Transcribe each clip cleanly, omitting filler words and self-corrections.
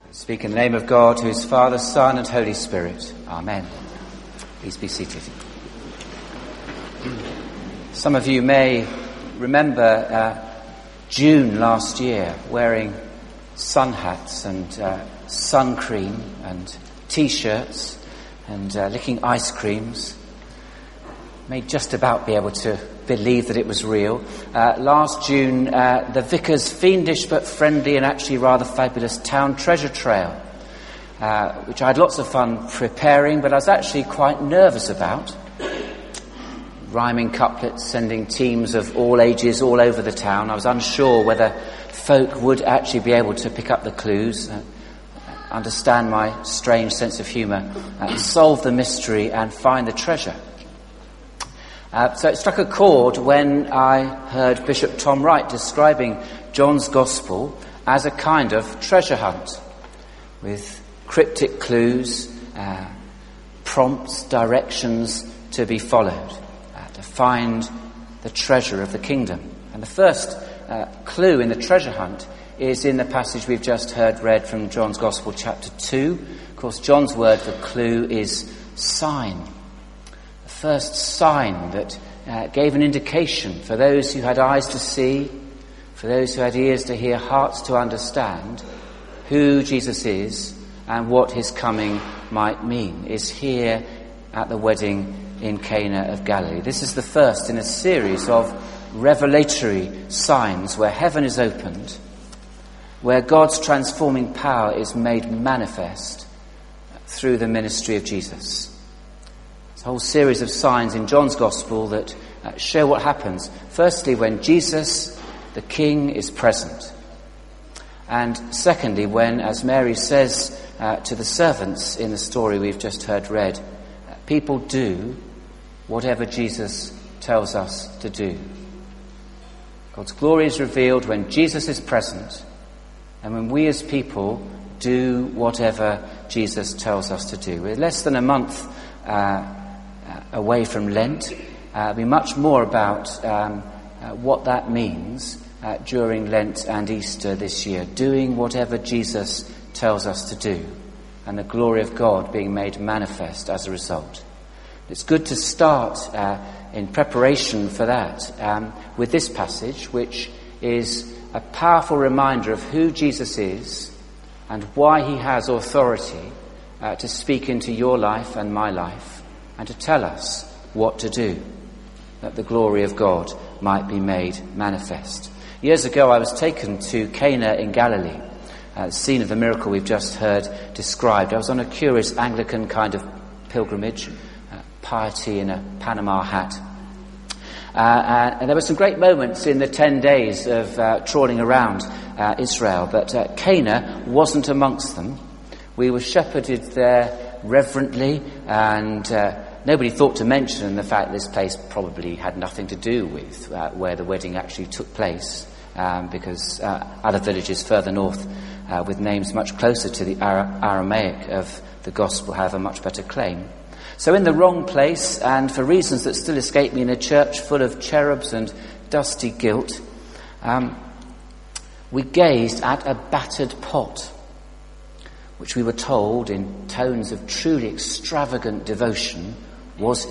Speak in the name of God, who is Father, Son, and Holy Spirit. Amen. Please be seated. Some of you may remember June last year wearing sun hats and sun cream and T-shirts and licking ice creams. May just about be able to believe that it was real. Last June, the Vicar's fiendish but friendly and actually rather fabulous town treasure trail, which I had lots of fun preparing, but I was actually quite nervous about. Rhyming couplets, sending teams of all ages all over the town. I was unsure whether folk would actually be able to pick up the clues, understand my strange sense of humour, solve the mystery and find the treasure. So it struck a chord when I heard Bishop Tom Wright describing John's Gospel as a kind of treasure hunt with cryptic clues, prompts, directions to be followed to find the treasure of the kingdom. And the first clue in the treasure hunt is in the passage we've just heard read from John's Gospel, chapter 2. Of course, John's word for clue is sign. First sign that gave an indication for those who had eyes to see, for those who had ears to hear, hearts to understand who Jesus is and what his coming might mean, is here at the wedding in Cana of Galilee. This is the first in a series of revelatory signs where heaven is opened, where God's transforming power is made manifest through the ministry of Jesus. It's a whole series of signs in John's Gospel that show what happens. Firstly, when Jesus, the King, is present. And secondly, when, as Mary says to the servants in the story we've just heard read, people do whatever Jesus tells us to do. God's glory is revealed when Jesus is present and when we as people do whatever Jesus tells us to do. We're less than a month away from Lent. It'll be much more about what that means during Lent and Easter this year, doing whatever Jesus tells us to do, and the glory of God being made manifest as a result. It's good to start in preparation for that with this passage, which is a powerful reminder of who Jesus is and why he has authority to speak into your life and my life, and to tell us what to do, that the glory of God might be made manifest. Years ago, I was taken to Cana in Galilee, the scene of the miracle we've just heard described. I was on a curious Anglican kind of pilgrimage, piety in a Panama hat. And there were some great moments in the 10 days of trawling around Israel, but Cana wasn't amongst them. We were shepherded there reverently, and nobody thought to mention the fact this place probably had nothing to do with where the wedding actually took place, because other villages further north with names much closer to the Aramaic of the Gospel have a much better claim. So in the wrong place, and for reasons that still escape me, in a church full of cherubs and dusty gilt, we gazed at a battered pot, which we were told in tones of truly extravagant devotion was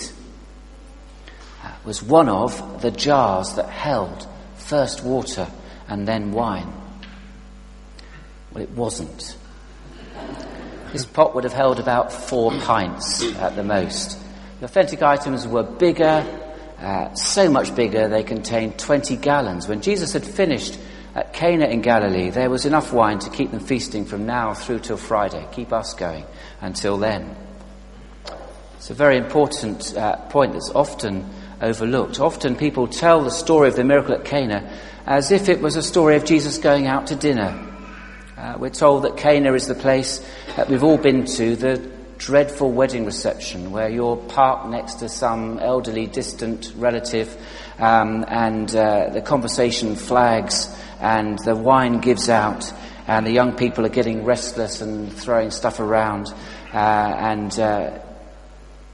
was one of the jars that held first water and then wine. Well, it wasn't. This pot would have held about 4 pints at the most. The authentic items were bigger, so much bigger they contained 20 gallons. When Jesus had finished at Cana in Galilee, there was enough wine to keep them feasting from now through till Friday, keep us going until then. It's a very important point that's often overlooked. Often people tell the story of the miracle at Cana as if it was a story of Jesus going out to dinner. We're told that Cana is the place that we've all been to, the dreadful wedding reception where you're parked next to some elderly distant relative, and the conversation flags and the wine gives out and the young people are getting restless and throwing stuff around, and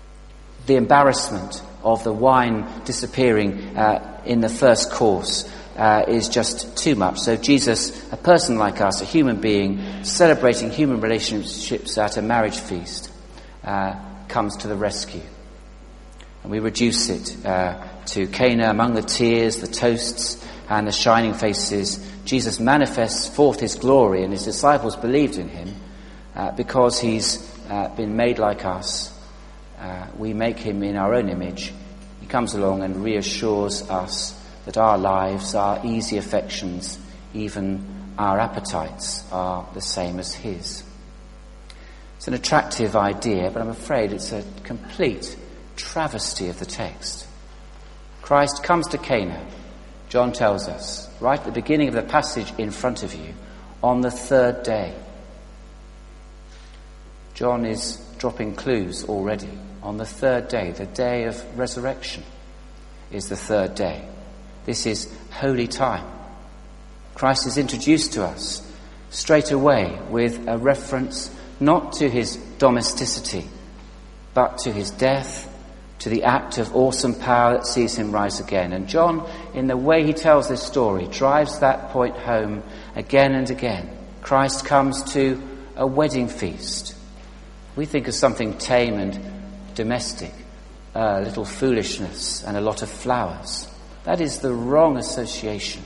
the embarrassment of the wine disappearing in the first course is just too much. So Jesus, a person like us, a human being, celebrating human relationships at a marriage feast, comes to the rescue. And we reduce it to Cana. Among the tears, the toasts, and the shining faces, Jesus manifests forth his glory, and his disciples believed in him because he's been made like us. We make him in our own image. He comes along and reassures us that our lives, our easy affections, even our appetites are the same as his. It's an attractive idea, but I'm afraid it's a complete travesty of the text. Christ comes to Cana, John tells us, right at the beginning of the passage in front of you, on the third day. John is dropping clues already. On the third day, the day of resurrection, is the third day. This is holy time. Christ is introduced to us straight away with a reference not to his domesticity, but to his death, to the act of awesome power that sees him rise again. And John, in the way he tells this story, drives that point home again and again. Christ comes to a wedding feast. We think of something tame and domestic, a little foolishness and a lot of flowers. That is the wrong association.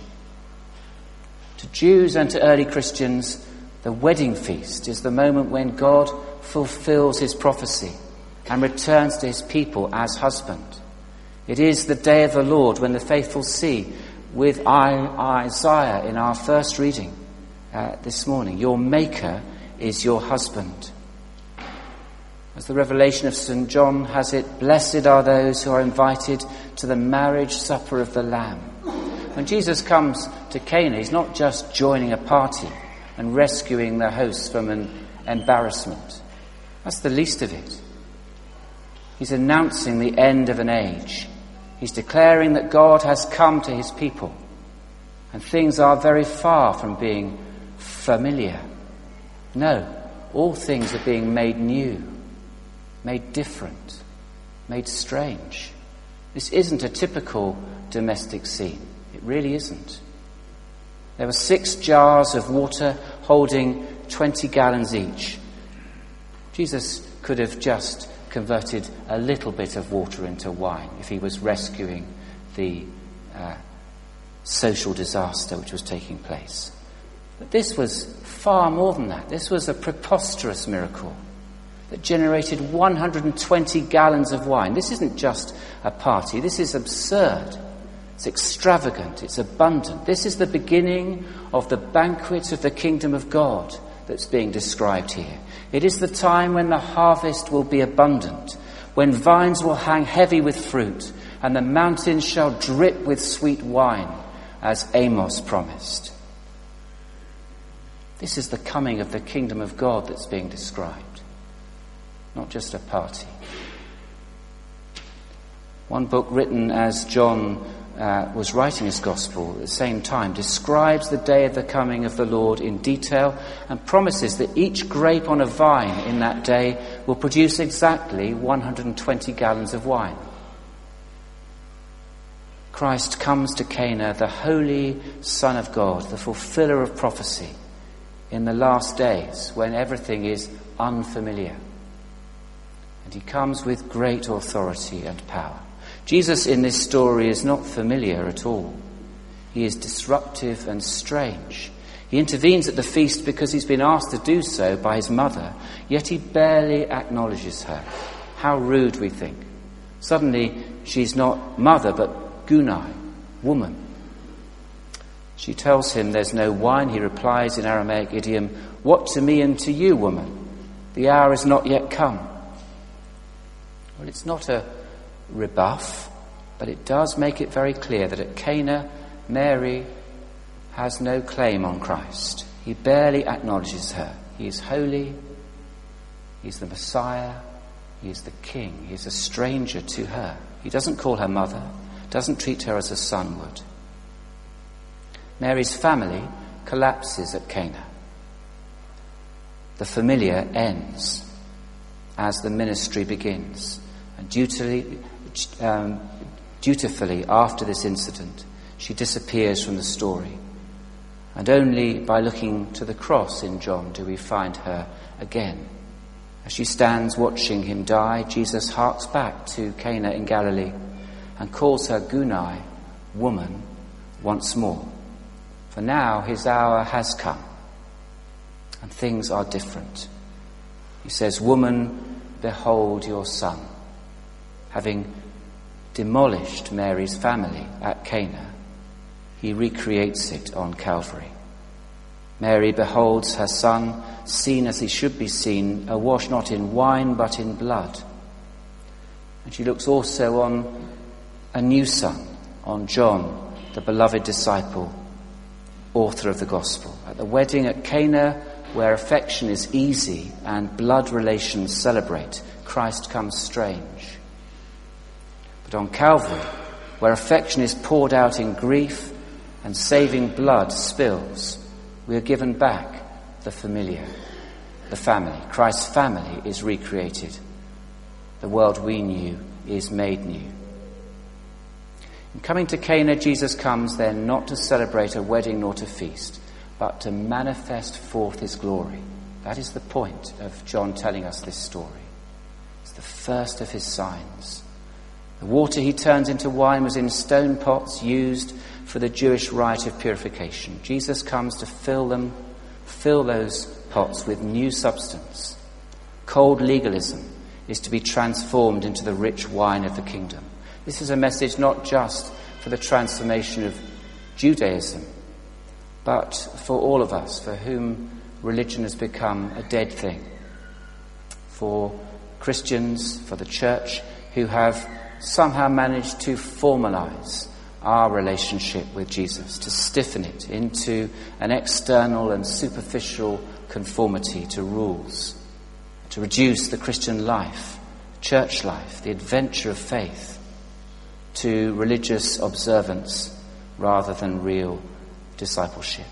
To Jews and to early Christians, the wedding feast is the moment when God fulfills his prophecy and returns to his people as husband. It is the day of the Lord when the faithful see, with Isaiah in our first reading this morning, your Maker is your husband. As the revelation of St. John has it, blessed are those who are invited to the marriage supper of the Lamb. When Jesus comes to Cana, he's not just joining a party and rescuing the hosts from an embarrassment. That's the least of it. He's announcing the end of an age. He's declaring that God has come to his people, and things are very far from being familiar. No, all things are being made new, made different, made strange. This isn't a typical domestic scene. It really isn't. There were 6 jars of water holding 20 gallons each. Jesus could have just converted a little bit of water into wine if he was rescuing the social disaster which was taking place. But this was far more than that. This was a preposterous miracle that generated 120 gallons of wine. This isn't just a party. This is absurd. It's extravagant. It's abundant. This is the beginning of the banquet of the kingdom of God that's being described here. It is the time when the harvest will be abundant, when vines will hang heavy with fruit, and the mountains shall drip with sweet wine, as Amos promised. This is the coming of the kingdom of God that's being described, not just a party. One book written as John was writing his gospel at the same time describes the day of the coming of the Lord in detail and promises that each grape on a vine in that day will produce exactly 120 gallons of wine. Christ comes to Cana, the holy Son of God, the fulfiller of prophecy, in the last days when everything is unfamiliar. And he comes with great authority and power. Jesus in this story is not familiar at all. He is disruptive and strange. He intervenes at the feast because he's been asked to do so by his mother, yet he barely acknowledges her. How rude, we think. Suddenly she's not mother but Gunai, woman. She tells him there's no wine. He replies in Aramaic idiom, "What to me and to you, woman? The hour is not yet come." Well, it's not a rebuff, but it does make it very clear that at Cana, Mary has no claim on Christ. He barely acknowledges her. He is holy. He's the Messiah. He is the King. He is a stranger to her. He doesn't call her mother, doesn't treat her as a son would. Mary's family collapses at Cana. The familiar ends as the ministry begins. And dutifully after this incident, she disappears from the story. And only by looking to the cross in John do we find her again. As she stands watching him die, Jesus harks back to Cana in Galilee and calls her Gunai, woman, once more. For now his hour has come, and things are different. He says, "Woman, behold your son." Having demolished Mary's family at Cana, he recreates it on Calvary. Mary beholds her son, seen as he should be seen, awash not in wine but in blood. And she looks also on a new son, on John, the beloved disciple, author of the gospel. At the wedding at Cana, where affection is easy and blood relations celebrate, Christ comes strange. But on Calvary, where affection is poured out in grief and saving blood spills, we are given back the familiar, the family. Christ's family is recreated. The world we knew is made new. In coming to Cana, Jesus comes then not to celebrate a wedding nor to feast, but to manifest forth his glory. That is the point of John telling us this story. It's the first of his signs. The water he turns into wine was in stone pots used for the Jewish rite of purification. Jesus comes to fill those pots with new substance. Cold legalism is to be transformed into the rich wine of the kingdom. This is a message not just for the transformation of Judaism, but for all of us for whom religion has become a dead thing. For Christians, for the church, who have somehow managed to formalize our relationship with Jesus, to stiffen it into an external and superficial conformity to rules, to reduce the Christian life, church life, the adventure of faith, to religious observance rather than real discipleship.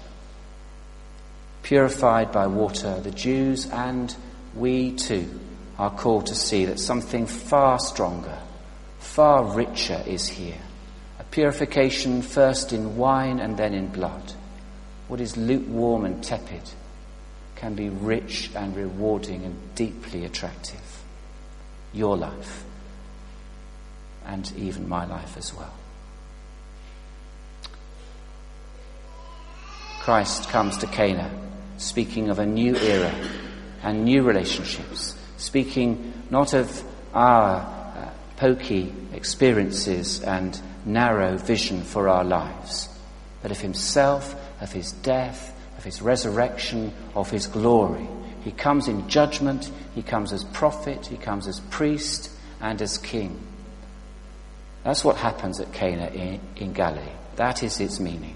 Purified by water, the Jews and we too are called to see that something far stronger, far richer is here. A purification first in wine and then in blood. What is lukewarm and tepid can be rich and rewarding and deeply attractive. Your life, and even my life as well. Christ comes to Cana, speaking of a new era and new relationships, speaking not of our pokey experiences and narrow vision for our lives, but of himself, of his death, of his resurrection, of his glory. He comes in judgment, he comes as prophet, he comes as priest and as king. That's what happens at Cana in Galilee. That is its meaning.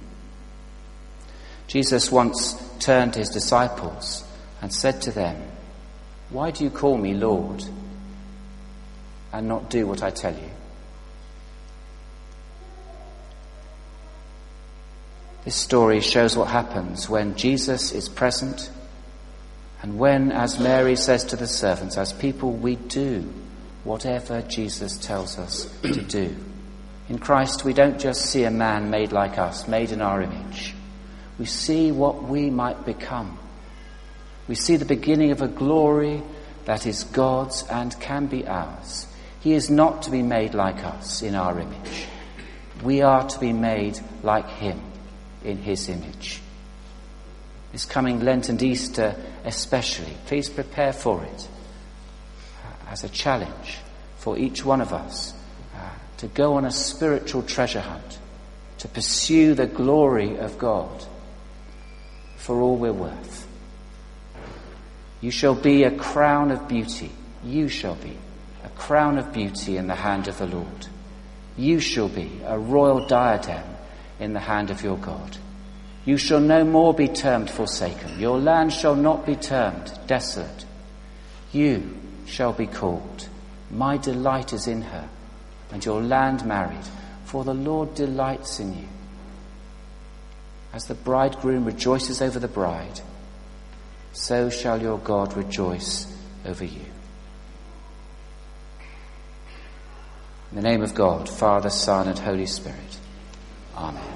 Jesus once turned to his disciples and said to them, "Why do you call me Lord and not do what I tell you?" This story shows what happens when Jesus is present and when, as Mary says to the servants, as people we do whatever Jesus tells us to do. In Christ we don't just see a man made like us, made in our image. We see what we might become. We see the beginning of a glory that is God's and can be ours. He is not to be made like us in our image. We are to be made like him in his image. This coming Lent and Easter especially, please prepare for it as a challenge for each one of us to go on a spiritual treasure hunt, to pursue the glory of God for all we're worth. You shall be a crown of beauty. You shall be a crown of beauty in the hand of the Lord. You shall be a royal diadem in the hand of your God. You shall no more be termed forsaken. Your land shall not be termed desolate. You shall be called, my delight is in her, and your land married, for the Lord delights in you. As the bridegroom rejoices over the bride, so shall your God rejoice over you. In the name of God, Father, Son, and Holy Spirit. Amen.